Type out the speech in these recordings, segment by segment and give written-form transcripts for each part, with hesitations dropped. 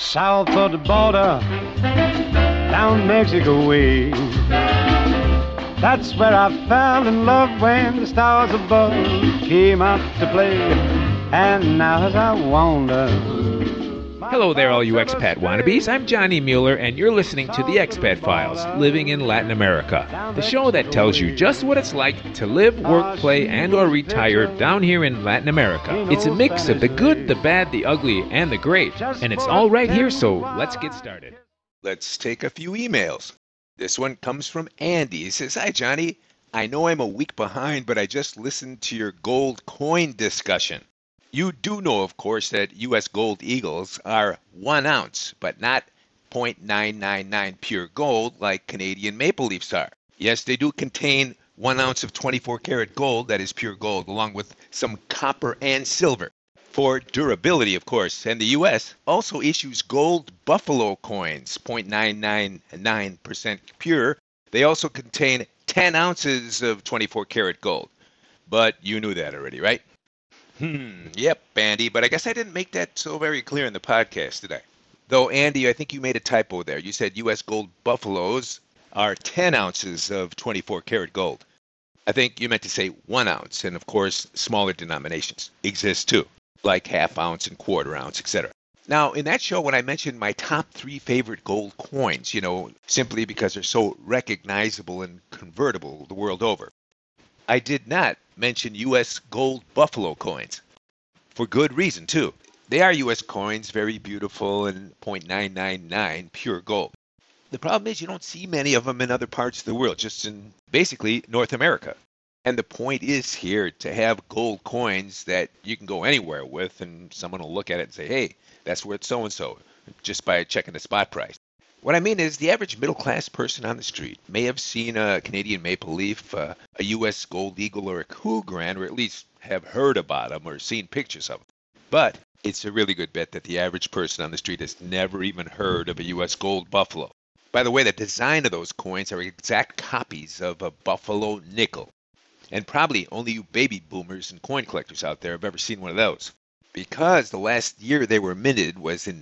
south of the border, down Mexico way. That's where I fell in love when the stars above came out to play. And now as I wander... Hello there, all you expat wannabes. I'm Johnny Mueller, and you're listening to The Expat Files, Living in Latin America, the show that tells you just what it's like to live, work, play, and or retire down here in Latin America. It's a mix of the good, the bad, the ugly, and the great, and it's all right here, so let's get started. Let's take a few emails. This one comes from Andy. He says, "Hi, Johnny. I know I'm a week behind, but I just listened to your gold coin discussion. You do know, of course, that U.S. Gold Eagles are 1 ounce, but not 0.999 pure gold like Canadian Maple Leafs are. Yes, they do contain 1 ounce of 24 karat gold, that is pure gold, along with some copper and silver. For durability, of course, and the U.S. also issues gold buffalo coins, 0.999% pure. They also contain 10 ounces of 24 karat gold. But you knew that already, right?" Yep, Andy, but I guess I didn't make that so very clear in the podcast, did I? Though, Andy, I think you made a typo there. You said U.S. Gold Buffaloes are 10 ounces of 24 karat gold. I think you meant to say 1 ounce, and of course, smaller denominations exist too, like half ounce and quarter ounce, etc. Now, in that show, when I mentioned my top 3 favorite gold coins, simply because they're so recognizable and convertible the world over, I did not mention U.S. Gold Buffalo coins. For good reason, too. They are U.S. coins, very beautiful and 0.999 pure gold. The problem is you don't see many of them in other parts of the world, just in basically North America. And the point is here to have gold coins that you can go anywhere with and someone will look at it and say, hey, that's worth so-and-so, just by checking the spot price. What I mean is the average middle-class person on the street may have seen a Canadian Maple Leaf, a U.S. Gold Eagle, or a Cougaran, or at least have heard about them or seen pictures of them. But it's a really good bet that the average person on the street has never even heard of a U.S. Gold Buffalo. By the way, the design of those coins are exact copies of a Buffalo nickel. And probably only you baby boomers and coin collectors out there have ever seen one of those. Because the last year they were minted was in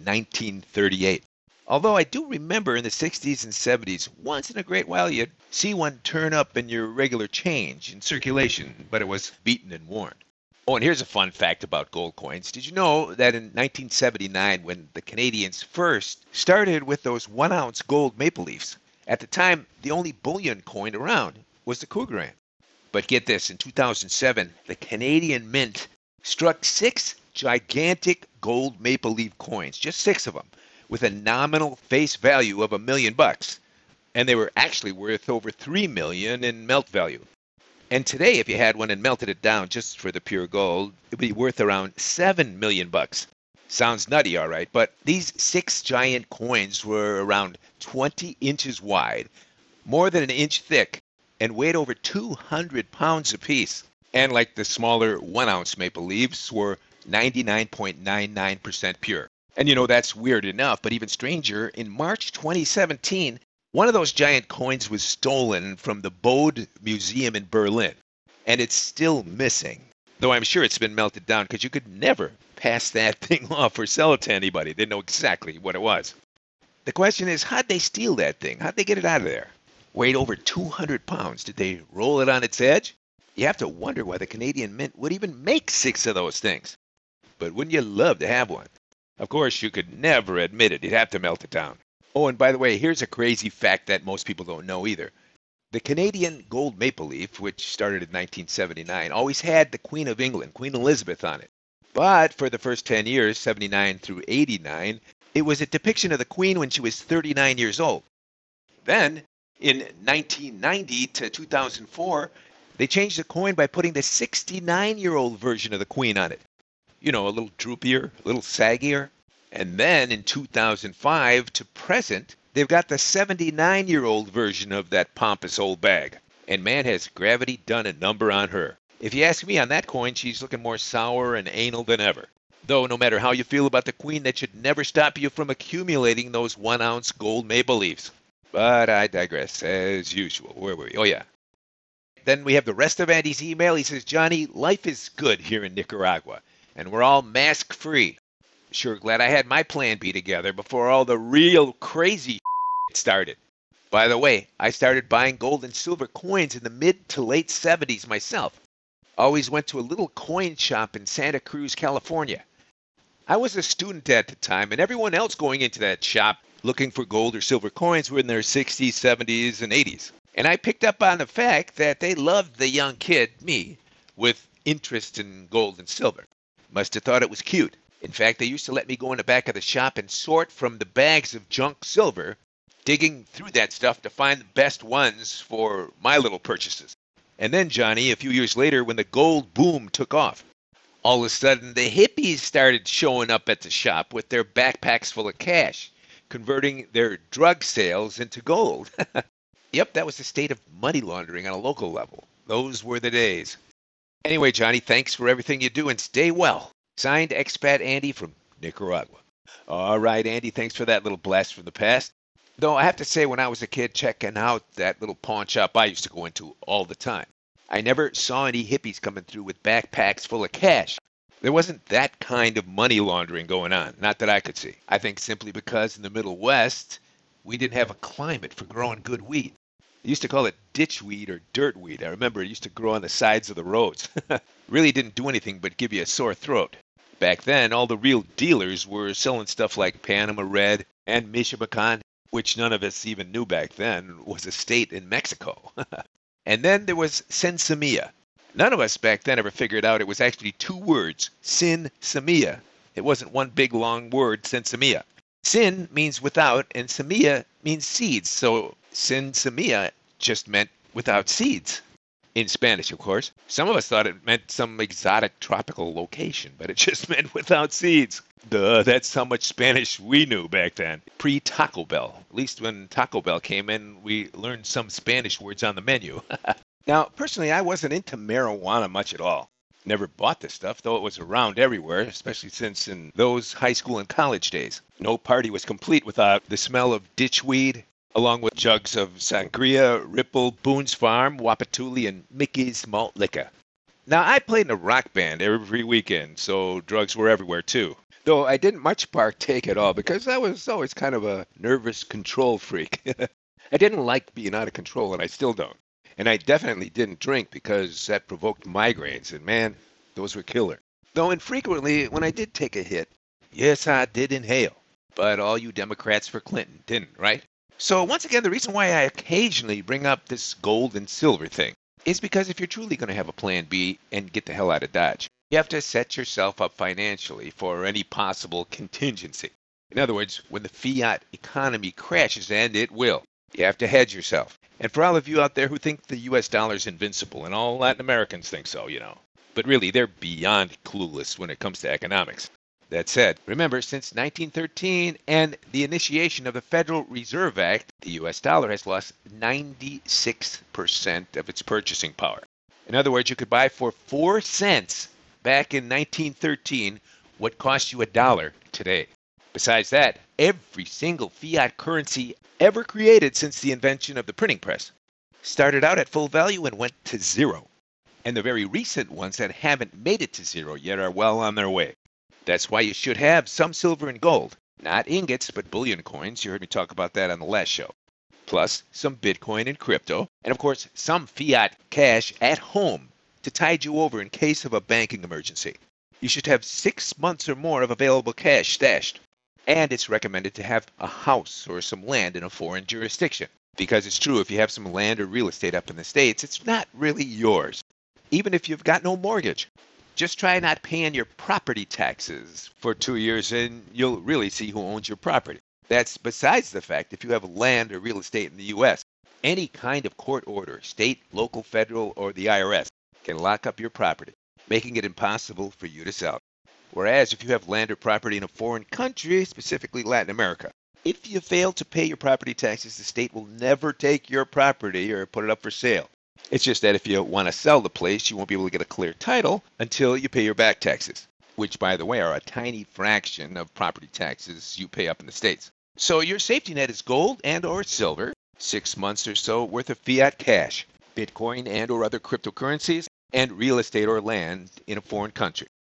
1938. Although I do remember in the 60s and 70s, once in a great while you'd see one turn up in your regular change in circulation, but it was beaten and worn. Oh, and here's a fun fact about gold coins. Did you know that in 1979, when the Canadians first started with those 1 ounce gold Maple Leafs, at the time the only bullion coin around was the Cougaran. But get this, in 2007, the Canadian Mint struck 6 gigantic gold Maple Leaf coins, just 6 of them, with a nominal face value of $1 million, and they were actually worth over $3 million in melt value. And today, if you had one and melted it down just for the pure gold, it would be worth around $7 million. Sounds nutty, all right, but these 6 giant coins were around 20 inches wide, more than an inch thick, and weighed over 200 pounds apiece. And like the smaller 1 ounce Maple Leafs, were 99.99% pure. And that's weird enough, but even stranger, in March 2017, one of those giant coins was stolen from the Bode Museum in Berlin. And it's still missing. Though I'm sure it's been melted down because you could never pass that thing off or sell it to anybody. They know exactly what it was. The question is, how'd they steal that thing? How'd they get it out of there? Weighed over 200 pounds. Did they roll it on its edge? You have to wonder why the Canadian Mint would even make 6 of those things. But wouldn't you love to have one? Of course, you could never admit it. You'd have to melt it down. Oh, and by the way, here's a crazy fact that most people don't know either. The Canadian Gold Maple Leaf, which started in 1979, always had the Queen of England, Queen Elizabeth, on it. But for the first 10 years, 79 through 89, it was a depiction of the Queen when she was 39 years old. Then, in 1990 to 2004, they changed the coin by putting the 69-year-old version of the Queen on it. A little droopier, a little saggier. And then in 2005 to present, they've got the 79-year-old version of that pompous old bag. And man, has gravity done a number on her. If you ask me on that coin, she's looking more sour and anal than ever. Though no matter how you feel about the Queen, that should never stop you from accumulating those 1 ounce gold Maple Leafs. But I digress, as usual. Where were we? Oh, yeah. Then we have the rest of Andy's email. He says, Johnny, life is good here in Nicaragua, and we're all mask-free. Sure glad I had my plan B together before all the real crazy started. By the way, I started buying gold and silver coins in the mid to late 70s myself. Always went to a little coin shop in Santa Cruz, California. I was a student at the time, and everyone else going into that shop looking for gold or silver coins were in their 60s, 70s, and 80s. And I picked up on the fact that they loved the young kid, me, with interest in gold and silver. Must have thought it was cute. In fact, they used to let me go in the back of the shop and sort from the bags of junk silver, digging through that stuff to find the best ones for my little purchases. And then, Johnny, a few years later, when the gold boom took off, all of a sudden the hippies started showing up at the shop with their backpacks full of cash, converting their drug sales into gold. Yep, that was the state of money laundering on a local level. Those were the days. Anyway, Johnny, thanks for everything you do and stay well. Signed, Expat Andy from Nicaragua. All right, Andy, thanks for that little blast from the past. Though I have to say, when I was a kid checking out that little pawn shop I used to go into all the time, I never saw any hippies coming through with backpacks full of cash. There wasn't that kind of money laundering going on, not that I could see. I think simply because in the Middle West, we didn't have a climate for growing good weed. They used to call it ditchweed or dirtweed. I remember it used to grow on the sides of the roads. Really didn't do anything but give you a sore throat. Back then, all the real dealers were selling stuff like Panama Red and Michoacan, which none of us even knew back then was a state in Mexico. And then there was Sinsemilla. None of us back then ever figured out it was actually two words, Sinsemilla. It wasn't one big long word, Sinsemilla. Sin means without, and semilla means seeds, so Sinsemilla just meant without seeds. In Spanish, of course. Some of us thought it meant some exotic tropical location, but it just meant without seeds. Duh, that's how much Spanish we knew back then. Pre-Taco Bell. At least when Taco Bell came in, we learned some Spanish words on the menu. Now, personally, I wasn't into marijuana much at all. Never bought this stuff, though it was around everywhere, especially since in those high school and college days, no party was complete without the smell of ditchweed, along with jugs of sangria, Ripple, Boone's Farm, Wapatuli, and Mickey's Malt Liquor. Now, I played in a rock band every weekend, so drugs were everywhere too. Though I didn't much partake at all because I was always kind of a nervous control freak. I didn't like being out of control, and I still don't. And I definitely didn't drink because that provoked migraines, and man, those were killer. Though infrequently, when I did take a hit, yes, I did inhale. But all you Democrats for Clinton didn't, right? So once again, the reason why I occasionally bring up this gold and silver thing is because if you're truly going to have a plan B and get the hell out of Dodge, you have to set yourself up financially for any possible contingency. In other words, when the fiat economy crashes, and it will, you have to hedge yourself. And for all of you out there who think the U.S. dollar is invincible, and all Latin Americans think so, but really they're beyond clueless when it comes to economics. That said, remember, since 1913 and the initiation of the Federal Reserve Act, the U.S. dollar has lost 96% of its purchasing power. In other words, you could buy for 4 cents back in 1913 what cost you $1 today. Besides that, every single fiat currency ever created since the invention of the printing press started out at full value and went to zero. And the very recent ones that haven't made it to zero yet are well on their way. That's why you should have some silver and gold. Not ingots, but bullion coins. You heard me talk about that on the last show. Plus, some Bitcoin and crypto. And of course, some fiat cash at home to tide you over in case of a banking emergency. You should have 6 months or more of available cash stashed. And it's recommended to have a house or some land in a foreign jurisdiction. Because it's true, if you have some land or real estate up in the States, it's not really yours. Even if you've got no mortgage. Just try not paying your property taxes for 2 years and you'll really see who owns your property. That's besides the fact if you have land or real estate in the U.S., any kind of court order, state, local, federal, or the IRS, can lock up your property, making it impossible for you to sell. Whereas if you have land or property in a foreign country, specifically Latin America, if you fail to pay your property taxes, the state will never take your property or put it up for sale. It's just that if you want to sell the place, you won't be able to get a clear title until you pay your back taxes, which, by the way, are a tiny fraction of property taxes you pay up in the States. So your safety net is gold and or silver, 6 months or so worth of fiat cash, Bitcoin and or other cryptocurrencies, and real estate or land in a foreign country.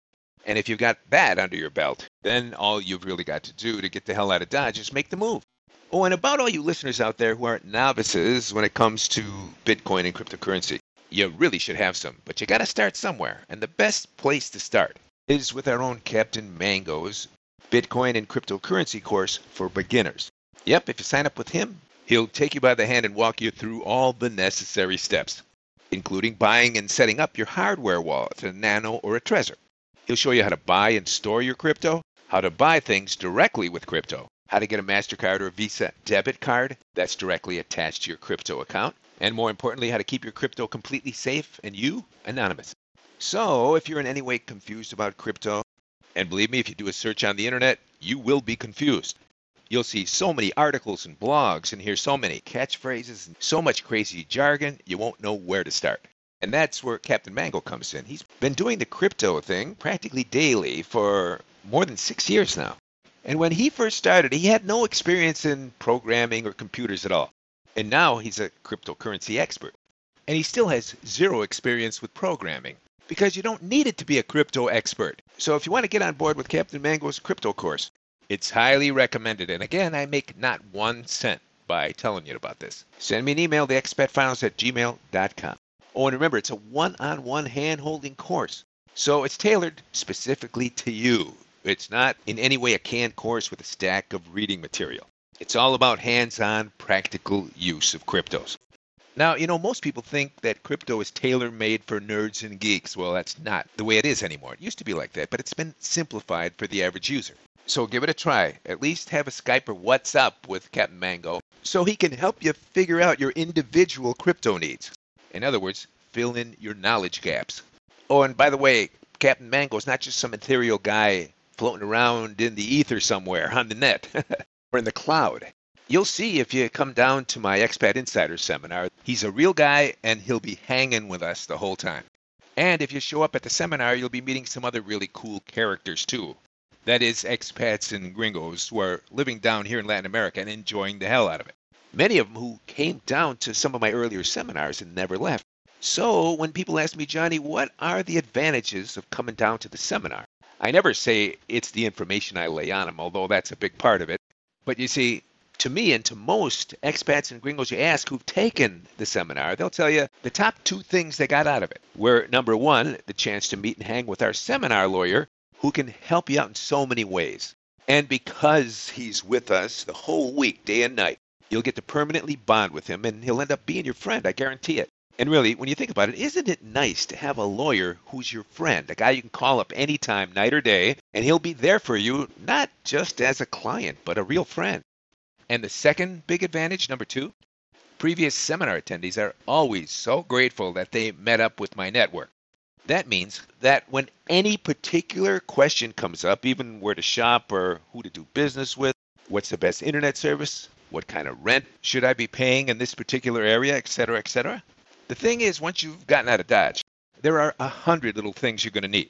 And if you've got that under your belt, then all you've really got to do to get the hell out of Dodge is make the move. Oh, and about all you listeners out there who aren't novices when it comes to Bitcoin and cryptocurrency, you really should have some, but you got to start somewhere. And the best place to start is with our own Captain Mango's Bitcoin and cryptocurrency course for beginners. Yep, if you sign up with him, he'll take you by the hand and walk you through all the necessary steps, including buying and setting up your hardware wallet, a Nano or a Trezor. He'll show you how to buy and store your crypto, how to buy things directly with crypto, how to get a MasterCard or Visa debit card that's directly attached to your crypto account, and more importantly, how to keep your crypto completely safe and you anonymous. So, if you're in any way confused about crypto, and believe me, if you do a search on the internet, you will be confused. You'll see so many articles and blogs and hear so many catchphrases and so much crazy jargon, you won't know where to start. And that's where Captain Mango comes in. He's been doing the crypto thing practically daily for more than 6 years now. And when he first started, he had no experience in programming or computers at all. And now he's a cryptocurrency expert. And he still has zero experience with programming, because you don't need it to be a crypto expert. So if you want to get on board with Captain Mango's crypto course, it's highly recommended. And again, I make not 1 cent by telling you about this. Send me an email, theexpatfiles@gmail.com. Oh, and remember, it's a one-on-one hand-holding course. So it's tailored specifically to you. It's not in any way a canned course with a stack of reading material. It's all about hands-on, practical use of cryptos. Now, most people think that crypto is tailor-made for nerds and geeks. Well, that's not the way it is anymore. It used to be like that, but it's been simplified for the average user. So give it a try. At least have a Skype or WhatsApp with Captain Mango so he can help you figure out your individual crypto needs. In other words, fill in your knowledge gaps. Oh, and by the way, Captain Mango is not just some ethereal guy floating around in the ether somewhere on the net or in the cloud. You'll see if you come down to my Expat Insider seminar. He's a real guy, and he'll be hanging with us the whole time. And if you show up at the seminar, you'll be meeting some other really cool characters too. That is, expats and gringos who are living down here in Latin America and enjoying the hell out of it. Many of them who came down to some of my earlier seminars and never left. So when people ask me, Johnny, what are the advantages of coming down to the seminar? I never say it's the information I lay on them, although that's a big part of it. But you see, to me and to most expats and gringos you ask who've taken the seminar, they'll tell you the top 2 things they got out of it were, number 1, the chance to meet and hang with our seminar lawyer who can help you out in so many ways. And because he's with us the whole week, day and night, you'll get to permanently bond with him, and he'll end up being your friend, I guarantee it. And really, when you think about it, isn't it nice to have a lawyer who's your friend, a guy you can call up anytime, night or day, and he'll be there for you, not just as a client, but a real friend. And the second big advantage, number 2, previous seminar attendees are always so grateful that they met up with my network. That means that when any particular question comes up, even where to shop or who to do business with, what's the best internet service, what kind of rent should I be paying in this particular area, etc., etc., the thing is, once you've gotten out of Dodge, there are 100 little things you're going to need.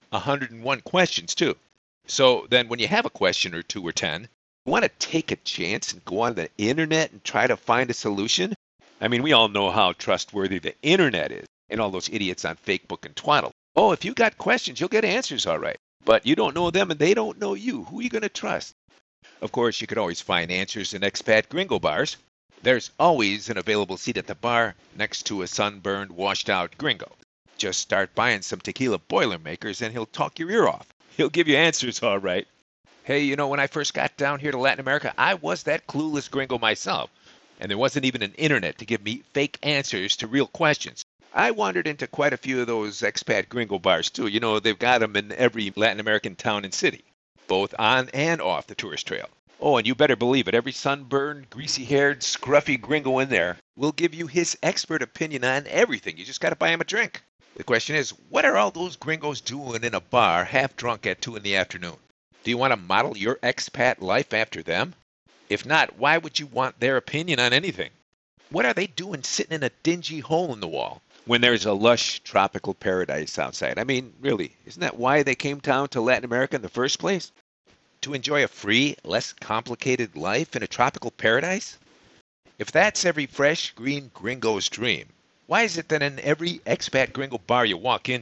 101 questions, too. So then when you have a question or 2 or 10, you want to take a chance and go on the internet and try to find a solution? I mean, we all know how trustworthy the internet is and all those idiots on Facebook and Twaddle. Oh, if you got questions, you'll get answers all right. But you don't know them and they don't know you. Who are you going to trust? Of course, you could always find answers in expat gringo bars. There's always an available seat at the bar next to a sunburned, washed-out gringo. Just start buying some tequila Boilermakers and he'll talk your ear off. He'll give you answers all right. Hey, when I first got down here to Latin America, I was that clueless gringo myself. And there wasn't even an internet to give me fake answers to real questions. I wandered into quite a few of those expat gringo bars too. They've got them in every Latin American town and city, both on and off the tourist trail. Oh, and you better believe it, every sunburned, greasy-haired, scruffy gringo in there will give you his expert opinion on everything. You just got to buy him a drink. The question is, what are all those gringos doing in a bar half drunk at 2 in the afternoon? Do you want to model your expat life after them? If not, why would you want their opinion on anything? What are they doing sitting in a dingy hole in the wall when there's a lush tropical paradise outside? I mean, really, isn't that why they came down to Latin America in the first place? To enjoy a free, less complicated life in a tropical paradise? If that's every fresh, green gringo's dream, why is it that in every expat gringo bar you walk into,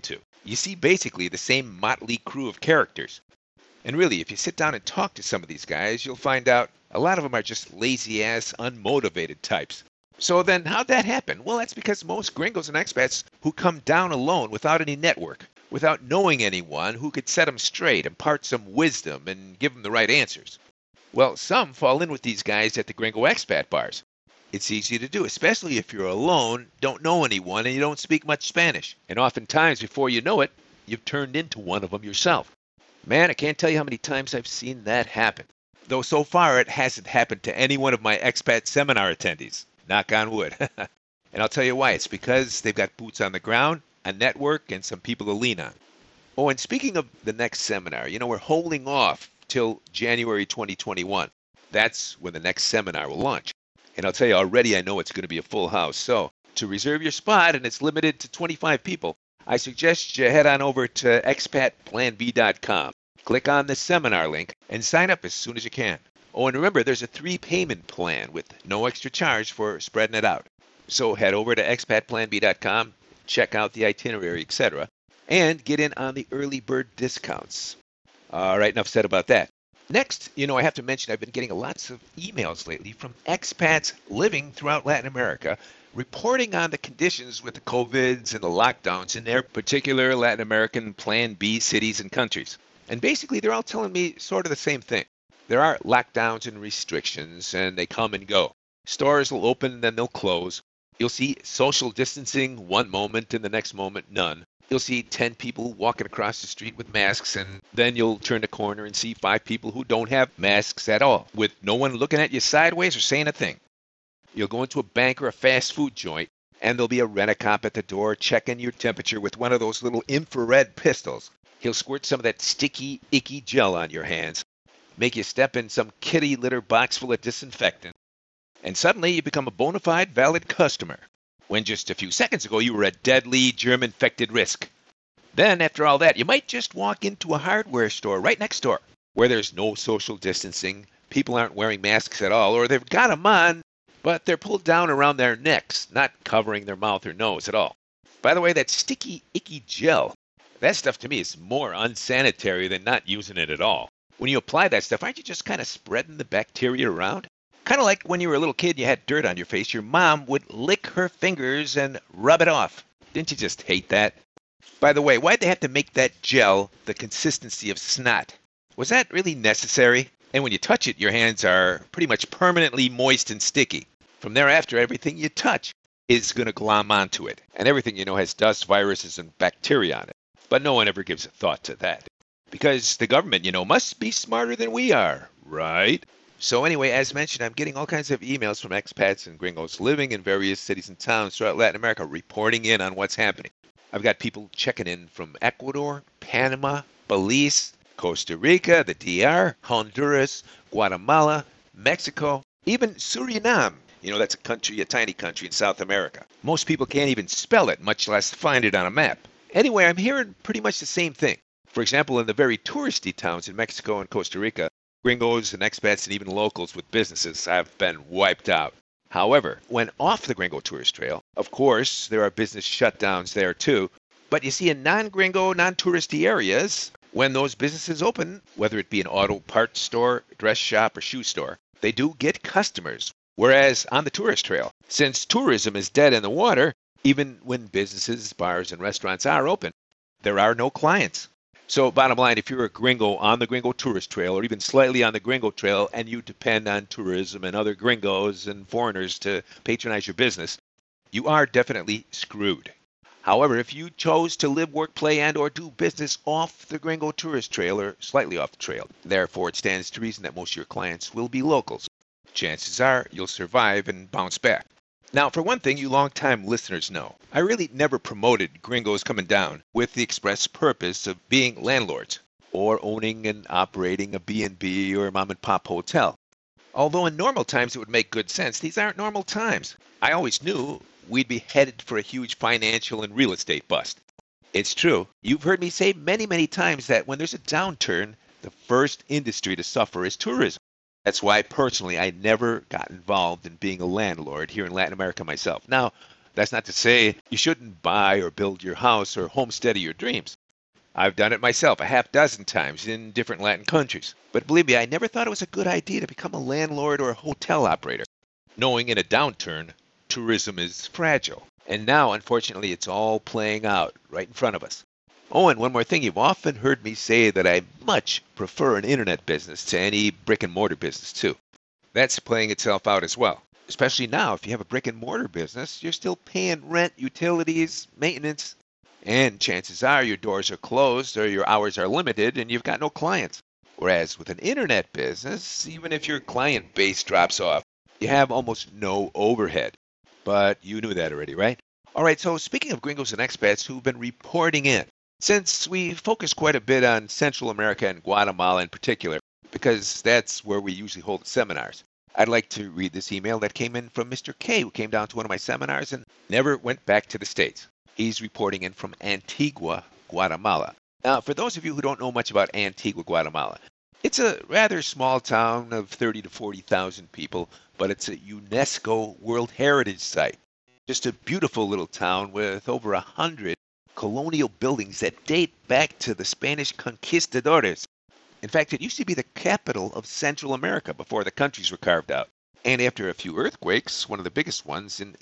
You see basically the same motley crew of characters. And really, if you sit down and talk to some of these guys, you'll find out a lot of them are just lazy-ass, unmotivated types. So then, how'd that happen? Well, that's because most gringos and expats who come down alone without any network, without knowing anyone who could set them straight, impart some wisdom, and give them the right answers. Well, some fall in with these guys at the gringo expat bars. It's easy to do, especially if you're alone, don't know anyone, and you don't speak much Spanish. And oftentimes, before you know it, you've turned into one of them yourself. Man, I can't tell you how many times I've seen that happen. Though so far it hasn't happened to any one of my expat seminar attendees. Knock on wood. And I'll tell you why. It's because they've got boots on the ground, a network, and some people to lean on. Oh, and speaking of the next seminar, we're holding off till January 2021. That's when the next seminar will launch. And I'll tell you already, I know it's going to be a full house. So to reserve your spot, and it's limited to 25 people, I suggest you head on over to expatplanb.com. Click on the seminar link and sign up as soon as you can. Oh, and remember, there's a 3-payment plan with no extra charge for spreading it out. So head over to expatplanb.com, check out the itinerary, etc., and get in on the early bird discounts. All right, enough said about that. Next, I have to mention I've been getting lots of emails lately from expats living throughout Latin America reporting on the conditions with the COVIDs and the lockdowns in their particular Latin American Plan B cities and countries. And basically, they're all telling me sort of the same thing. There are lockdowns and restrictions, and they come and go. Stores will open, then they'll close. You'll see social distancing one moment, and the next moment, none. You'll see 10 people walking across the street with masks, and then you'll turn the corner and see 5 people who don't have masks at all, with no one looking at you sideways or saying a thing. You'll go into a bank or a fast food joint, and there'll be a rent-a-cop at the door checking your temperature with one of those little infrared pistols. He'll squirt some of that sticky, icky gel on your hands, make you step in some kitty litter box full of disinfectant, and suddenly you become a bona fide valid customer, when just a few seconds ago you were a deadly germ-infected risk. Then, after all that, you might just walk into a hardware store right next door, where there's no social distancing, people aren't wearing masks at all, or they've got them on, but they're pulled down around their necks, not covering their mouth or nose at all. By the way, that sticky, icky gel, that stuff to me is more unsanitary than not using it at all. When you apply that stuff, aren't you just kind of spreading the bacteria around? Kind of like when you were a little kid and you had dirt on your face, your mom would lick her fingers and rub it off. Didn't you just hate that? By the way, why'd they have to make that gel the consistency of snot? Was that really necessary? And when you touch it, your hands are pretty much permanently moist and sticky. From thereafter, everything you touch is going to glom onto it. And everything has dust, viruses, and bacteria on it. But no one ever gives a thought to that. Because the government, must be smarter than we are, right? So anyway, as mentioned, I'm getting all kinds of emails from expats and gringos living in various cities and towns throughout Latin America reporting in on what's happening. I've got people checking in from Ecuador, Panama, Belize, Costa Rica, the DR, Honduras, Guatemala, Mexico, even Suriname. That's a tiny country in South America. Most people can't even spell it, much less find it on a map. Anyway, I'm hearing pretty much the same thing. For example, in the very touristy towns in Mexico and Costa Rica, gringos and expats and even locals with businesses have been wiped out. However, when off the gringo tourist trail, of course, there are business shutdowns there too. But you see, in non-gringo, non-touristy areas, when those businesses open, whether it be an auto parts store, dress shop, or shoe store, they do get customers. Whereas on the tourist trail, since tourism is dead in the water, even when businesses, bars, and restaurants are open, there are no clients. So bottom line, if you're a gringo on the gringo tourist trail, or even slightly on the gringo trail, and you depend on tourism and other gringos and foreigners to patronize your business, you are definitely screwed. However, if you chose to live, work, play, and or do business off the gringo tourist trail or slightly off the trail, therefore it stands to reason that most of your clients will be locals. Chances are you'll survive and bounce back. Now, for one thing, you long-time listeners know, I really never promoted gringos coming down with the express purpose of being landlords or owning and operating a B&B or a mom-and-pop hotel. Although in normal times it would make good sense, these aren't normal times. I always knew we'd be headed for a huge financial and real estate bust. It's true. You've heard me say many, many times that when there's a downturn, the first industry to suffer is tourism. That's why, personally, I never got involved in being a landlord here in Latin America myself. Now, That's not to say you shouldn't buy or build your house or homestead of your dreams. I've done it myself a half dozen times in different Latin countries. But believe me, I never thought it was a good idea to become a landlord or a hotel operator, knowing in a downturn, tourism is fragile. And now, unfortunately, it's all playing out right in front of us. Oh, and one more thing. You've often heard me say that I much prefer an internet business to any brick and mortar business, too. That's playing itself out as well. Especially now, if you have a brick and mortar business, you're still paying rent, utilities, maintenance, and chances are your doors are closed or your hours are limited and you've got no clients. Whereas with an internet business, even if your client base drops off, you have almost no overhead. But you knew that already, right? All right, so speaking of gringos and expats who've been reporting in, since we focus quite a bit on Central America and Guatemala in particular, because that's where we usually hold the seminars, I'd like to read this email that came in from Mr. K, who came down to one of my seminars and never went back to the States. He's reporting in from Antigua, Guatemala. Now, for those of you who don't know much about Antigua, Guatemala, it's a rather small town of 30 to 40,000 people, but it's a UNESCO World Heritage Site. Just a beautiful little town with over 100 colonial buildings that date back to the Spanish conquistadores. In fact, it used to be the capital of Central America before the countries were carved out. And after a few earthquakes, one of the biggest ones in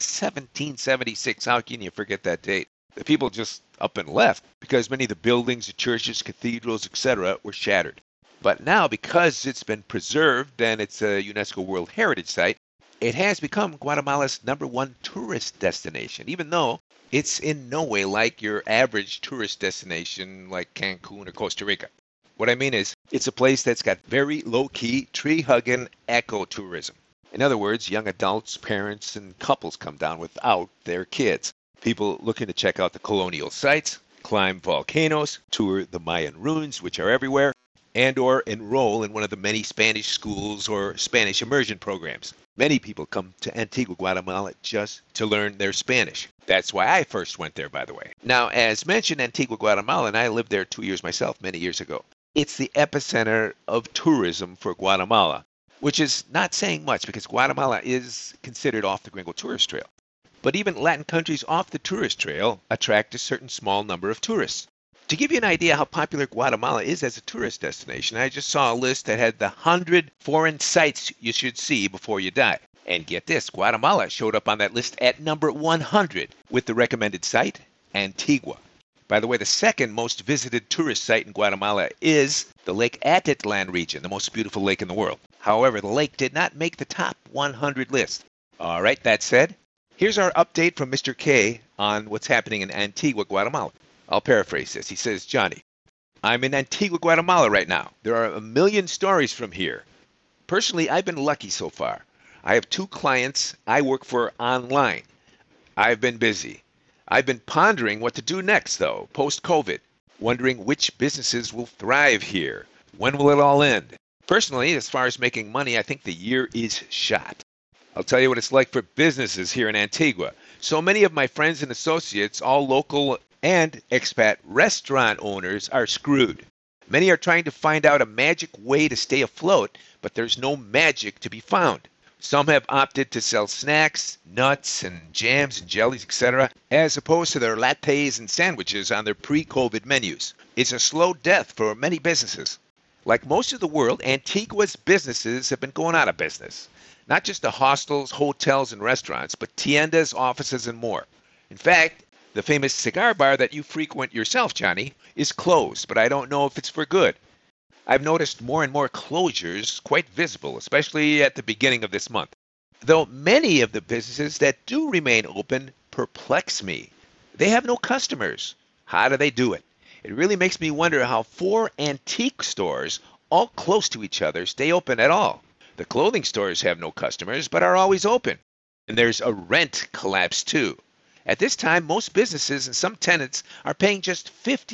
1776, how can you forget that date? The people just up and left because many of the buildings, the churches, cathedrals, etc. were shattered. But now, because it's been preserved and it's a UNESCO World Heritage Site, it has become Guatemala's #1 tourist destination, even though it's in no way like your average tourist destination like Cancun or Costa Rica. What I mean is, it's a place that's got very low-key, tree-hugging ecotourism. In other words, young adults, parents, and couples come down without their kids. People looking to check out the colonial sites, climb volcanoes, tour the Mayan ruins, which are everywhere, and or enroll in one of the many Spanish schools or Spanish immersion programs. Many people come to Antigua, Guatemala just to learn their Spanish. That's why I first went there, by the way. Now, as mentioned, Antigua, Guatemala, and I lived there 2 years myself many years ago. It's the epicenter of tourism for Guatemala, which is not saying much because Guatemala is considered off the Gringo tourist trail. But even Latin countries off the tourist trail attract a certain small number of tourists. To give you an idea how popular Guatemala is as a tourist destination, I just saw a list that had the 100 foreign sites you should see before you die. And get this, Guatemala showed up on that list at number 100 with the recommended site, Antigua. By the way, the second most visited tourist site in Guatemala is the Lake Atitlan region, the most beautiful lake in the world. However, the lake did not make the top 100 list. All right, that said, here's our update from Mr. K on what's happening in Antigua, Guatemala. I'll paraphrase this. He says, Johnny, I'm in Antigua, Guatemala right now. There are a million stories from here. Personally, I've been lucky so far. I have 2 clients I work for online. I've been busy. I've been pondering what to do next, though, post-COVID, wondering which businesses will thrive here. When will it all end? Personally, as far as making money, I think the year is shot. I'll tell you what it's like for businesses here in Antigua. So many of my friends and associates, all local and expat restaurant owners, are screwed. Many are trying to find out a magic way to stay afloat, but there's no magic to be found. Some have opted to sell snacks, nuts, and jams and jellies, etc., as opposed to their lattes and sandwiches on their pre-COVID menus. It's a slow death for many businesses. Like most of the world, Antigua's businesses have been going out of business. Not just the hostels, hotels, and restaurants, but tiendas, offices, and more. In fact, the famous cigar bar that you frequent yourself, Johnny, is closed, but I don't know if it's for good. I've noticed more and more closures quite visible, especially at the beginning of this month. Though many of the businesses that do remain open perplex me. They have no customers. How do they do it? It really makes me wonder how 4 antique stores, all close to each other, stay open at all. The clothing stores have no customers, but are always open. And there's a rent collapse, too. At this time, most businesses and some tenants are paying just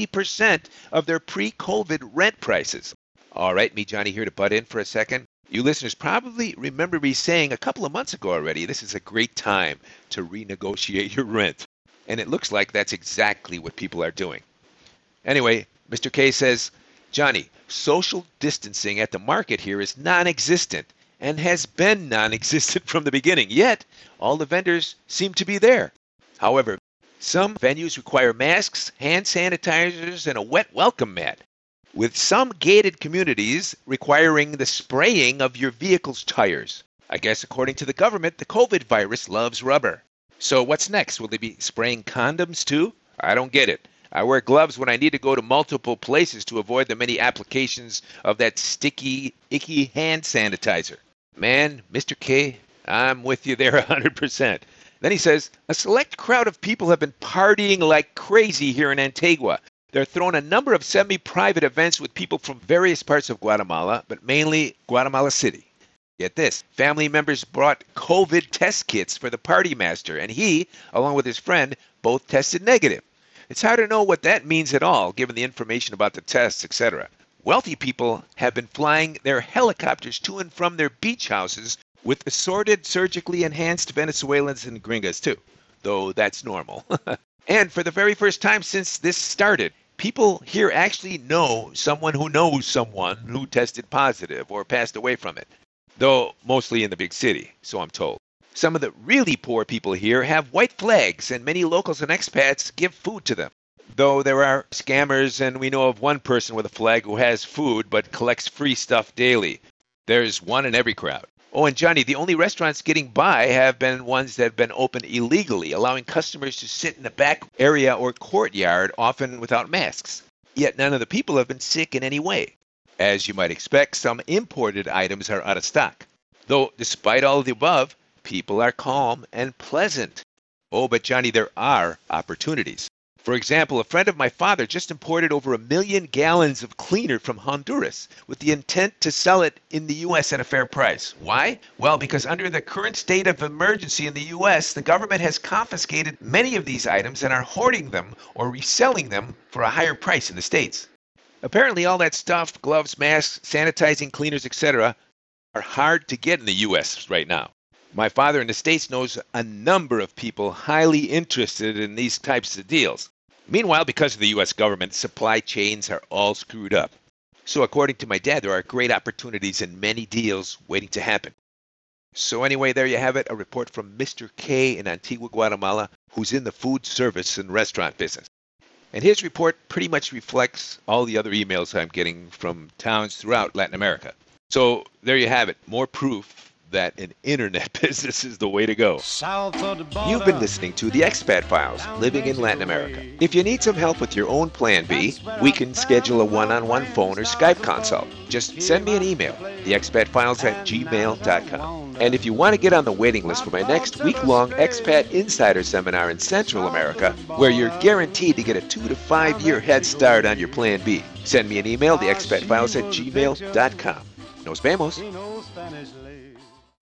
50% of their pre-COVID rent prices. All right, me, Johnny, here to butt in for a second. You listeners probably remember me saying a couple of months ago already, this is a great time to renegotiate your rent. And it looks like that's exactly what people are doing. Anyway, Mr. K says, Johnny, social distancing at the market here is non-existent and has been non-existent from the beginning. Yet, all the vendors seem to be there. However, some venues require masks, hand sanitizers, and a wet welcome mat, with some gated communities requiring the spraying of your vehicle's tires. I guess according to the government, the COVID virus loves rubber. So what's next? Will they be spraying condoms too? I don't get it. I wear gloves when I need to go to multiple places to avoid the many applications of that sticky, icky hand sanitizer. Man, Mr. K, I'm with you there 100%. Then he says, a select crowd of people have been partying like crazy here in Antigua. They're throwing a number of semi-private events with people from various parts of Guatemala, but mainly Guatemala City. Get this, family members brought COVID test kits for the party master, and he, along with his friend, both tested negative. It's hard to know what that means at all, given the information about the tests, etc. Wealthy people have been flying their helicopters to and from their beach houses with assorted surgically enhanced Venezuelans and gringas too, though that's normal. And for the very first time since this started, people here actually know someone who knows someone who tested positive or passed away from it, though mostly in the big city, so I'm told. Some of the really poor people here have white flags, and many locals and expats give food to them. Though there are scammers, and we know of one person with a flag who has food but collects free stuff daily. There's one in every crowd. Oh, and Johnny, the only restaurants getting by have been ones that have been open illegally, allowing customers to sit in the back area or courtyard, often without masks. Yet none of the people have been sick in any way. As you might expect, some imported items are out of stock. Though, despite all of the above, people are calm and pleasant. Oh, but Johnny, there are opportunities. For example, a friend of my father just imported over 1 million gallons of cleaner from Honduras with the intent to sell it in the U.S. at a fair price. Why? Well, because under the current state of emergency in the U.S., the government has confiscated many of these items and are hoarding them or reselling them for a higher price in the States. Apparently, all that stuff, gloves, masks, sanitizing cleaners, etc., are hard to get in the U.S. right now. My father in the States knows a number of people highly interested in these types of deals. Meanwhile, because of the U.S. government, supply chains are all screwed up. So according to my dad, there are great opportunities and many deals waiting to happen. So anyway, there you have it, a report from Mr. K in Antigua, Guatemala, who's in the food service and restaurant business. And his report pretty much reflects all the other emails I'm getting from towns throughout Latin America. So there you have it, more proof that an internet business is the way to go. You've been listening to The Expat Files, Living in Latin America. If you need some help with your own Plan B, we can schedule a one-on-one phone or Skype consult. Just send me an email, theexpatfiles@gmail.com. And if you want to get on the waiting list for my next week-long Expat Insider Seminar in Central America, where you're guaranteed to get a 2 to 5 year head start on your Plan B, send me an email, theexpatfiles@gmail.com. Nos vemos.